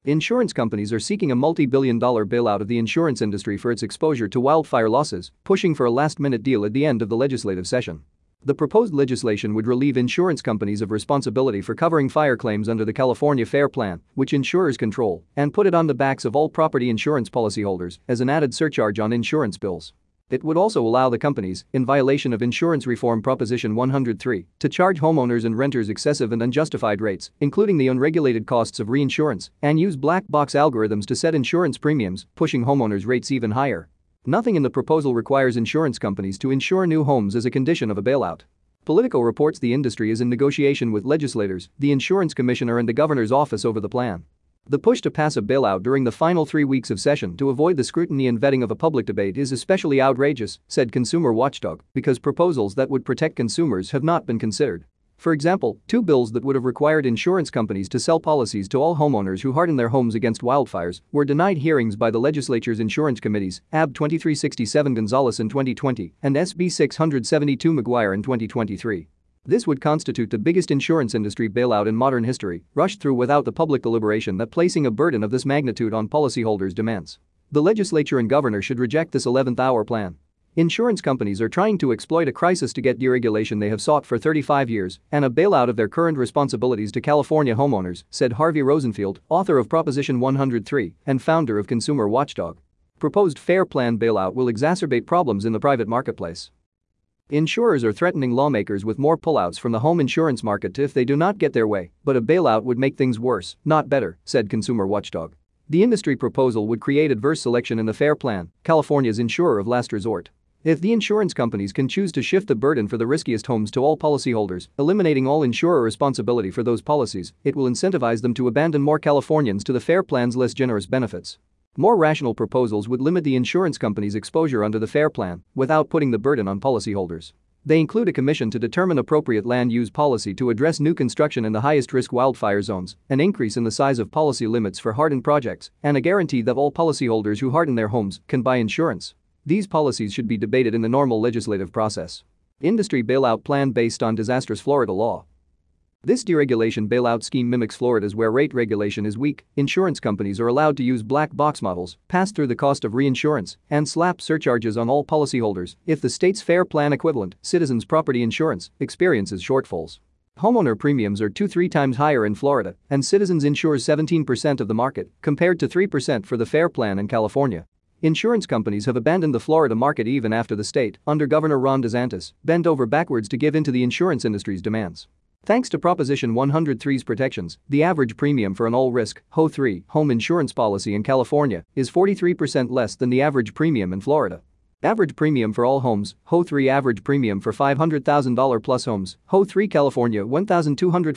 Insurance companies are seeking a multi-billion-dollar bailout of the insurance industry for its exposure to wildfire losses, pushing for a last-minute deal at the end of the legislative session. The proposed legislation would relieve insurance companies of responsibility for covering fire claims under the California FAIR Plan, which insurers control, and put it on the backs of all property insurance policyholders as an added surcharge on insurance bills. It would also allow the companies, in violation of Insurance Reform Proposition 103, to charge homeowners and renters excessive and unjustified rates, including the unregulated costs of reinsurance, and use black box algorithms to set insurance premiums, pushing homeowners' rates even higher. Nothing in the proposal requires insurance companies to insure new homes as a condition of a bailout. Politico reports the industry is in negotiation with legislators, the insurance commissioner, and the governor's office over the plan. The push to pass a bailout during the final 3 weeks of session to avoid the scrutiny and vetting of a public debate is especially outrageous, said Consumer Watchdog, because proposals that would protect consumers have not been considered. For example, 2 bills that would have required insurance companies to sell policies to all homeowners who harden their homes against wildfires were denied hearings by the legislature's insurance committees, AB 2367 Gonzalez in 2020 and SB 672 McGuire in 2023. This would constitute the biggest insurance industry bailout in modern history, rushed through without the public deliberation that placing a burden of this magnitude on policyholders demands. The legislature and governor should reject this 11th-hour plan. Insurance companies are trying to exploit a crisis to get deregulation they have sought for 35 years and a bailout of their current responsibilities to California homeowners, said Harvey Rosenfield, author of Proposition 103 and founder of Consumer Watchdog. Proposed FAIR Plan bailout will exacerbate problems in the private marketplace. Insurers are threatening lawmakers with more pullouts from the home insurance market if they do not get their way, but a bailout would make things worse, not better, said Consumer Watchdog. The industry proposal would create adverse selection in the FAIR Plan, California's insurer of last resort. If the insurance companies can choose to shift the burden for the riskiest homes to all policyholders, eliminating all insurer responsibility for those policies, it will incentivize them to abandon more Californians to the FAIR Plan's less generous benefits. More rational proposals would limit the insurance company's exposure under the FAIR Plan without putting the burden on policyholders. They include a commission to determine appropriate land use policy to address new construction in the highest-risk wildfire zones, an increase in the size of policy limits for hardened projects, and a guarantee that all policyholders who harden their homes can buy insurance. These policies should be debated in the normal legislative process. Industry bailout plan based on disastrous Florida law. This deregulation bailout scheme mimics Florida's, where rate regulation is weak. Insurance companies are allowed to use black box models, pass through the cost of reinsurance, and slap surcharges on all policyholders if the state's FAIR Plan equivalent, Citizens Property Insurance, experiences shortfalls. Homeowner premiums are 2-3 times higher in Florida, and Citizens insures 17% of the market, compared to 3% for the FAIR Plan in California. Insurance companies have abandoned the Florida market even after the state, under Governor Ron DeSantis, bent over backwards to give in to the insurance industry's demands. Thanks to Proposition 103's protections, the average premium for an all-risk HO3 home insurance policy in California is 43% less than the average premium in Florida. Average premium for all homes, HO3 average premium for $500,000 plus homes, HO3 California $1,240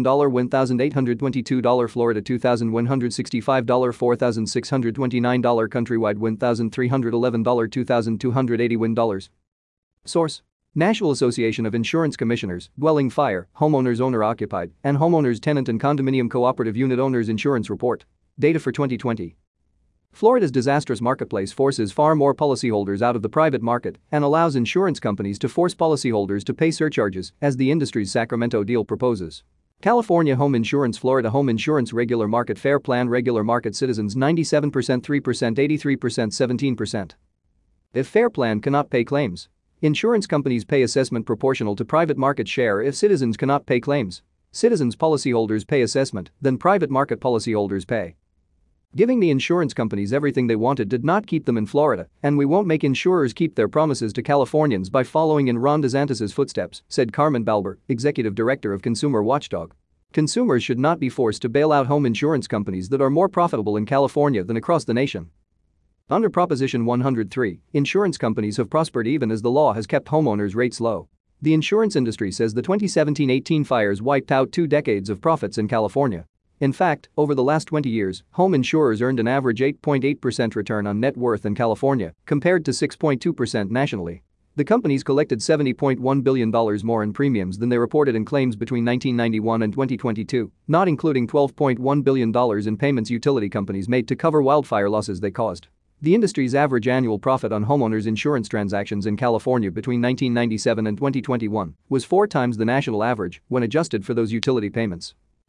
$1,822 Florida $2,165 $4,629 countrywide $1,311 $2,280 Source: National Association of Insurance Commissioners, Dwelling Fire, Homeowners Owner-Occupied, and Homeowners Tenant and Condominium Cooperative Unit Owners Insurance Report. Data for 2020. Florida's disastrous marketplace forces far more policyholders out of the private market and allows insurance companies to force policyholders to pay surcharges, as the industry's Sacramento deal proposes. California Home Insurance, Florida Home Insurance Regular Market, FAIR Plan, Regular Market, Citizens 97%, 3%, 83%, 17%. If FAIR Plan cannot pay claims, insurance companies pay assessment proportional to private market share. If Citizens cannot pay claims, Citizens policyholders pay assessment, then private market policyholders pay. Giving the insurance companies everything they wanted did not keep them in Florida, and we won't make insurers keep their promises to Californians by following in Ron DeSantis' footsteps, said Carmen Balber, executive director of Consumer Watchdog. Consumers should not be forced to bail out home insurance companies that are more profitable in California than across the nation. Under Proposition 103, insurance companies have prospered even as the law has kept homeowners' rates low. The insurance industry says the 2017-18 fires wiped out 2 decades of profits in California. In fact, over the last 20 years, home insurers earned an average 8.8% return on net worth in California, compared to 6.2% nationally. The companies collected $70.1 billion more in premiums than they reported in claims between 1991 and 2022, not including $12.1 billion in payments utility companies made to cover wildfire losses they caused. The industry's average annual profit on homeowners insurance transactions in California between 1997 and 2021 was 4 times the national average when adjusted for those utility payments.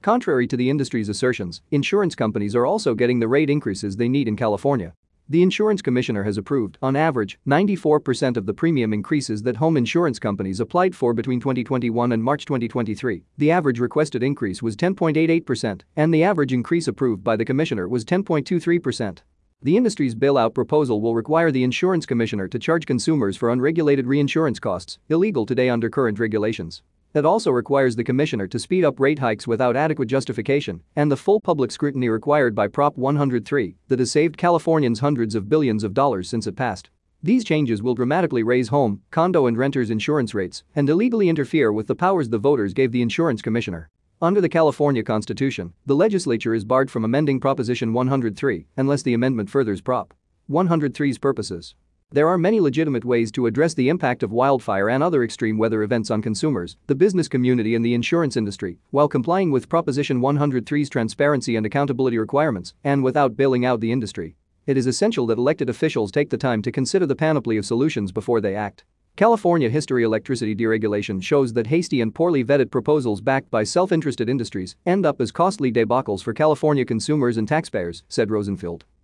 Contrary to the industry's assertions, insurance companies are also getting the rate increases they need in California. The insurance commissioner has approved, on average, 94% of the premium increases that home insurance companies applied for between 2021 and March 2023. The average requested increase was 10.88%, and the average increase approved by the commissioner was 10.23%. The industry's bailout proposal will require the insurance commissioner to charge consumers for unregulated reinsurance costs, illegal today under current regulations. It also requires the commissioner to speed up rate hikes without adequate justification and the full public scrutiny required by Prop 103 that has saved Californians hundreds of billions of dollars since it passed. These changes will dramatically raise home, condo and renters' insurance rates and illegally interfere with the powers the voters gave the insurance commissioner. Under the California Constitution, the legislature is barred from amending Proposition 103 unless the amendment furthers Prop 103's purposes. There are many legitimate ways to address the impact of wildfire and other extreme weather events on consumers, the business community and the insurance industry, while complying with Proposition 103's transparency and accountability requirements and without bailing out the industry. It is essential that elected officials take the time to consider the panoply of solutions before they act. California history electricity deregulation shows that hasty and poorly vetted proposals backed by self-interested industries end up as costly debacles for California consumers and taxpayers, said Rosenfield.